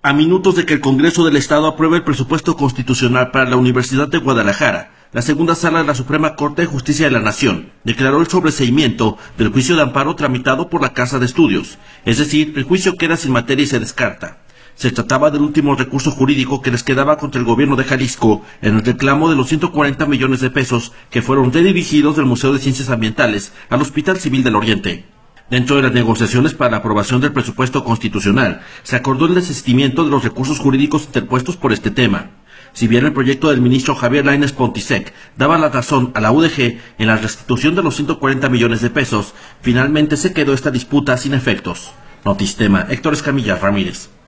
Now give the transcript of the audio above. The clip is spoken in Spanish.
A minutos de que el Congreso del Estado apruebe el presupuesto constitucional para la Universidad de Guadalajara, la segunda sala de la Suprema Corte de Justicia de la Nación declaró el sobreseimiento del juicio de amparo tramitado por la Casa de Estudios, es decir, el juicio queda sin materia y se descarta. Se trataba del último recurso jurídico que les quedaba contra el gobierno de Jalisco en el reclamo de los 140 millones de pesos que fueron redirigidos del Museo de Ciencias Ambientales al Hospital Civil del Oriente. Dentro de las negociaciones para la aprobación del presupuesto constitucional, se acordó el desistimiento de los recursos jurídicos interpuestos por este tema. Si bien el proyecto del ministro Javier Lainez Potisek daba la razón a la UDG en la restitución de los 140 millones de pesos, finalmente se quedó esta disputa sin efectos. Notistema, Héctor Escamilla Ramírez.